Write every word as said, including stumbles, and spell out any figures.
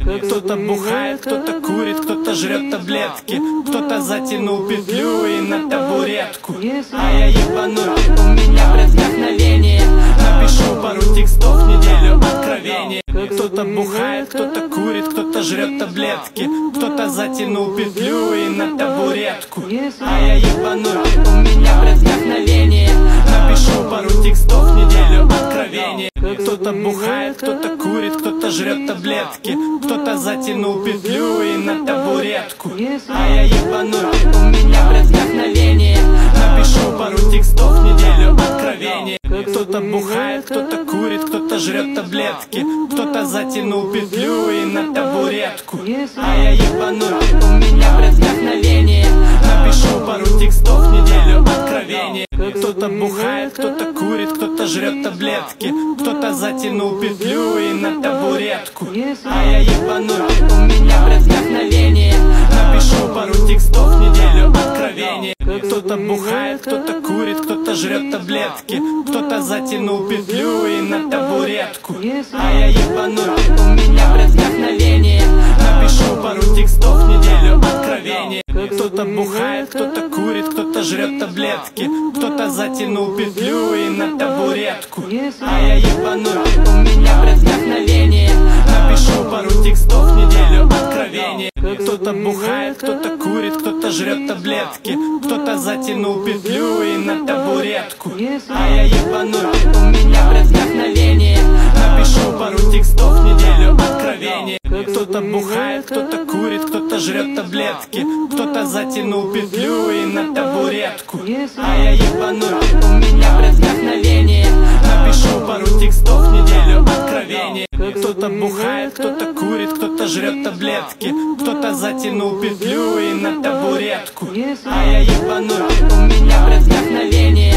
Кто-то бухает, кто-то курит, кто-то жрет таблетки, кто-то затянул петлю и на табуретку. А я ебанутый, у меня бред вдохновение, напишу пару текстов в неделю откровения. Кто-то бухает, кто-то курит, кто-то жрет таблетки, кто-то затянул петлю и на табуретку. А я ебанутый, у меня бред вдохновение, напишу пару текстов в неделю откровения. Кто-то бухает, кто-то курит, кто-то жрет таблетки, кто-то затянул петлю и на табуретку. А я ебанутый, у меня бред вдохновение, напишу пару текстов в неделю откровения. Кто-то бухает, кто-то курит, кто-то жрет таблетки, кто-то затянул петлю и на табуретку. А я ебанутый, у меня бред вдохновение, напишу пару текстов в неделю откровения. Кто-то бухает, кто-то курит, кто-то жрет таблетки, кто-то затянул петлю и на табуретку. А я ебанутый, у меня бред вдохновение, напишу пару текстов в неделю откровения. Кто-то бухает, кто-то курит, кто-то жрет таблетки, кто-то затянул петлю и на табуретку. А я ебанутый, у меня бред вдохновение, напишу пару текстов в неделю откровения. Кто-то бухает, кто-то курит, кто-то жрет таблетки, кто-то затянул петлю и на табуретку. А я ебанутый, у меня бред вдохновение, напишу пару текстов в неделю откровения. Кто-то бухает, кто-то курит, кто-то жрет таблетки, кто-то затянул петлю и на табуретку. А я ебанутый, у меня бред вдохновение, напишу пару текстов в неделю откровения. Кто-то бухает, кто-то курит, кто-то жрет таблетки, кто-то затянул петлю и на табуретку. А я ебанутый, у меня бред вдохновение, напишу пару текстов в неделю откровения. Кто-то бухает, кто-то курит, кто-то жрет таблетки, кто-то затянул петлю и на табуретку. А я ебанутый, у меня бред вдохновение,